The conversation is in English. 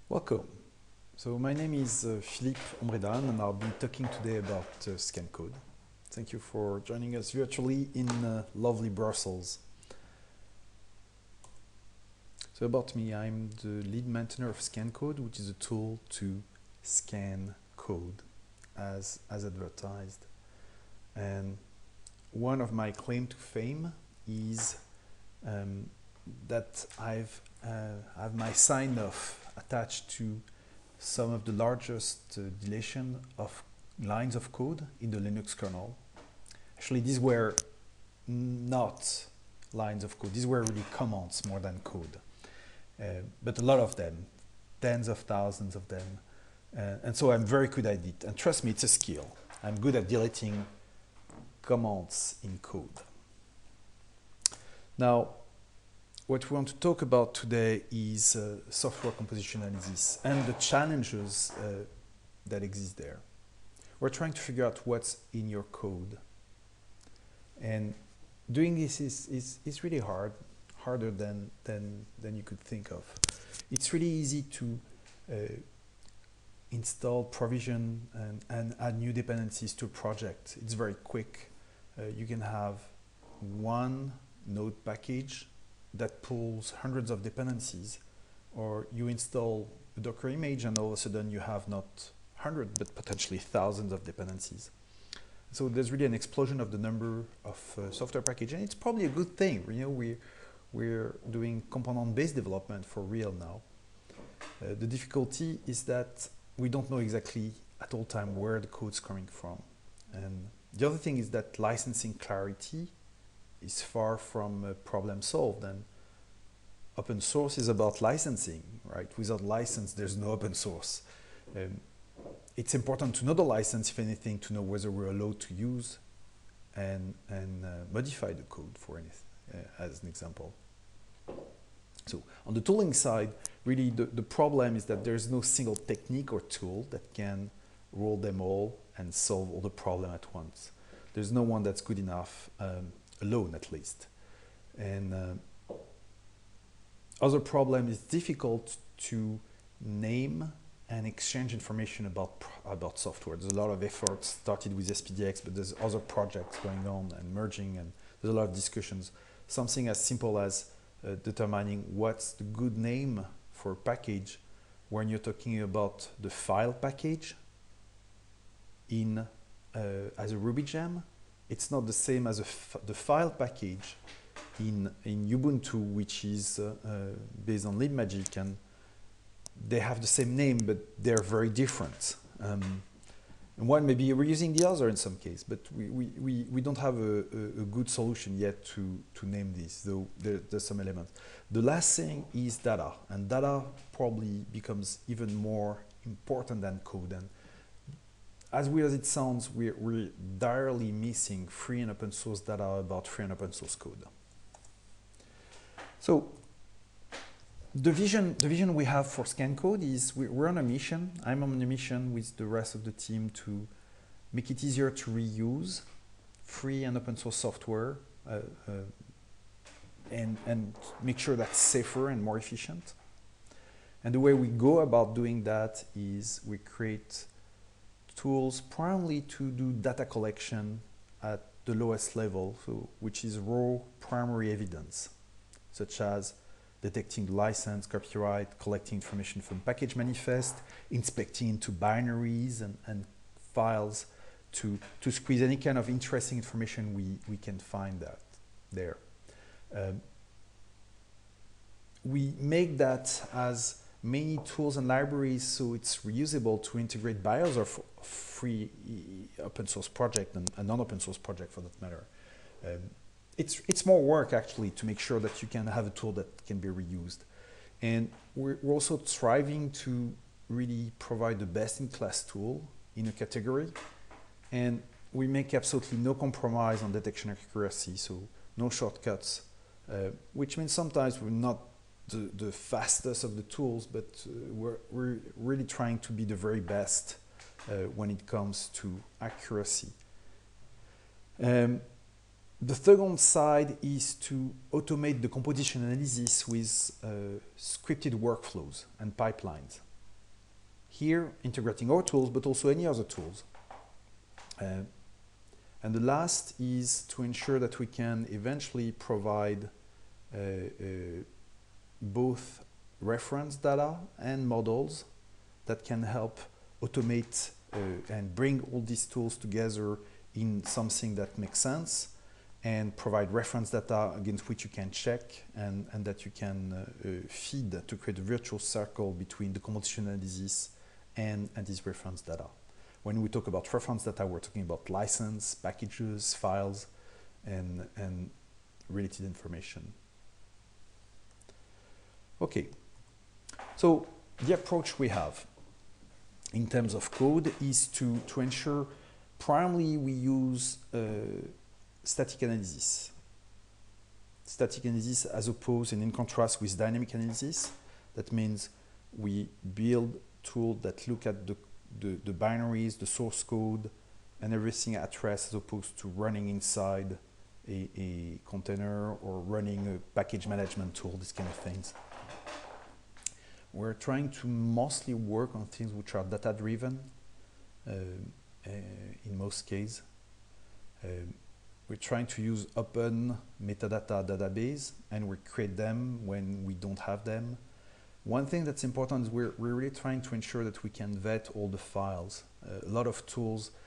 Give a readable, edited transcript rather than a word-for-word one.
Welcome. So my name is Philippe Ombredan and I'll be talking today about Scan Code. Thank you for joining us virtually in lovely Brussels. So about me, I'm the lead maintainer of Scan Code, which is a tool to scan code as advertised. And one of my claim to fame is that I've have my sign off attached to some of the largest deletion of lines of code in the Linux kernel. Actually, these were not lines of code. These were really commands more than code. But a lot of them, tens of thousands of them. And so I'm very good at it. And trust me, it's a skill. I'm good at deleting commands in code. Now, what we want to talk about today is software composition analysis and the challenges that exist there. We're trying to figure out what's in your code. And doing this is really hard, harder than you could think of. It's really easy to install, provision, and add new dependencies to a project. It's very quick. You can have one node package that pulls hundreds of dependencies, or you install a Docker image and all of a sudden you have not 100 but potentially thousands of dependencies. So there's really an explosion of the number of software packages, and it's probably a good thing. You know, we're doing component-based development for real now. The difficulty is that we don't know exactly at all time where the code's coming from. And the other thing is that licensing clarity is far from problem solved, and open source is about licensing, right? Without license, there's no open source. It's important to know the license, if anything, to know whether we're allowed to use and modify the code for anything, as an example. So on the tooling side, really the problem is that there's no single technique or tool that can rule them all and solve all the problem at once. There's no one that's good enough, alone at least. And other problem is difficult to name and exchange information about software. There's a lot of effort started with SPDX, but there's other projects going on and merging, and there's a lot of discussions. Something as simple as determining what's the good name for a package when you're talking about the file package in as a Ruby gem. It's not the same as the file package in Ubuntu, which is based on libmagic, and they have the same name, but they're very different. And one may be reusing the other in some case, but we don't have a good solution yet to name this, though there's some elements. The last thing is data, and data probably becomes even more important than code. And as weird as it sounds, we're direly missing free and open source data about free and open source code. So the vision we have for Scan Code is we're on a mission. I'm on a mission with the rest of the team to make it easier to reuse free and open source software and make sure that's safer and more efficient. And the way we go about doing that is we create tools primarily to do data collection at the lowest level, so which is raw primary evidence, such as detecting the license, copyright, collecting information from package manifest, inspecting into binaries and files to squeeze any kind of interesting information we can find there. We make that as many tools and libraries so it's reusable to integrate by other free open source project and non-open source project for that matter. It's more work actually to make sure that you can have a tool that can be reused. And we're also striving to really provide the best-in-class tool in a category. And we make absolutely no compromise on detection accuracy, so no shortcuts, which means sometimes we're not the fastest of the tools, but we're really trying to be the very best when it comes to accuracy. The second side is to automate the composition analysis with scripted workflows and pipelines. Here, integrating our tools, but also any other tools. And the last is to ensure that we can eventually provide both reference data and models that can help automate and bring all these tools together in something that makes sense and provide reference data against which you can check and that you can feed to create a virtual circle between the composition analysis and this reference data. When we talk about reference data, we're talking about license, packages, files, and related information. Okay, so the approach we have in terms of code is to ensure primarily we use static analysis. Static analysis as opposed and in contrast with dynamic analysis. That means we build tools that look at the binaries, the source code, and everything at rest as opposed to running inside a container or running a package management tool, these kind of things. We're trying to mostly work on things which are data-driven in most cases. We're trying to use open metadata database and we create them when we don't have them. One thing that's important is we're really trying to ensure that we can vet all the files. A lot of tools